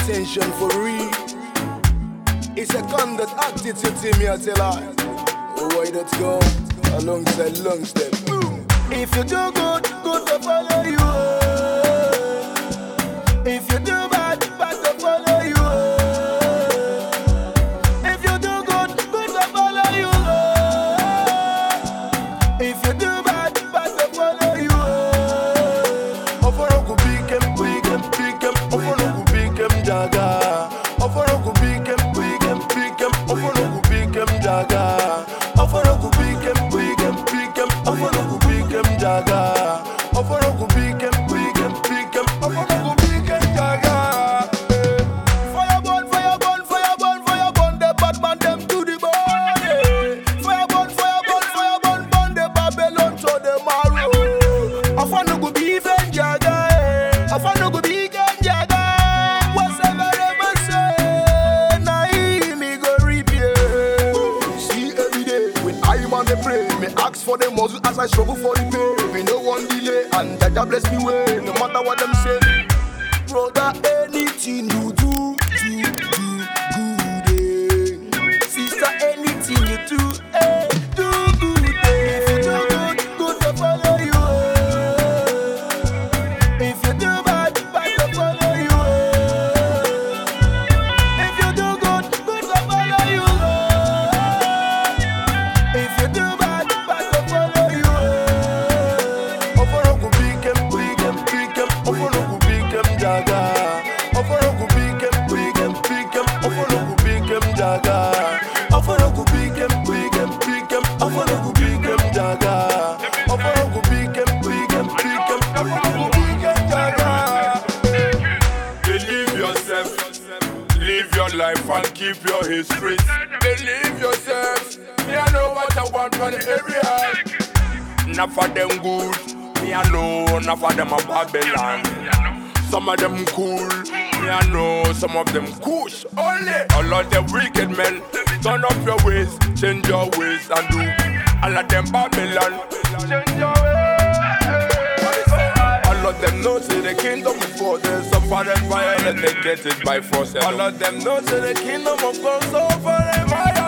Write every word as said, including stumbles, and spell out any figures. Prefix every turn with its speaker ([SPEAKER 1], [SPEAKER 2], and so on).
[SPEAKER 1] attention for real. It's a conduct attitude to me, I tell her. Oh, why let's go alongside long step. If you do good, good to follow you. If you do bad, bad to follow you. If you do good, good to follow you. If you do bad, bad to follow you. Offer no big em, big em, big em. Offer no big em, jaga. Offer no big em, big em, big em. Offer no big em, jaga. Offer no big em, big em, big em. Offer no big em, jaga. Offer no big em, big em, big em. Offer no big em, jaga. Fire burn, fire burn, fire burn, fire burn. The bad man them to the bone. Fire burn, fire burn, fire burn, burn the Babylon to the marrow. Offer no big em, jaga. Offer no big em, jaga. Whatever them a say, na him me go repair. See every day when I man dey pray, me ask for the muzzle as I struggle for the pay. Me no one delay and Jaja bless me way, no matter what them say. Brother, anything you do, do, do good. Eh. Sister, anything you do, eh, do good. Eh. If you do good, good to follow you. Eh. If you do bad, bad to follow you. Eh. If you do good, good to follow you. Eh. If you do bad, bad to follow you. Eh. Offer no big em, big em, big em. Offer no big em, jaga. Offer no big em, big em, big em. Offer no big em, jaga. Offer no big em, big em, big em. Offer no big em, jaga. Offer no big em, big em, big em. Offer no big em, jaga.
[SPEAKER 2] Believe yourself, live your life and keep your history. Believe yourself, me I know what I want for the area. Not for them good, me I know, not for them a Babylon. Some of them cool, me I know, some of them kush. Only all of them wicked men, turn up your ways, change your ways and do. All of them Babylon, change your ways. All of them know say the kingdom is for them. Some for them violent, they get it by force. All of them know say the kingdom of God so for them.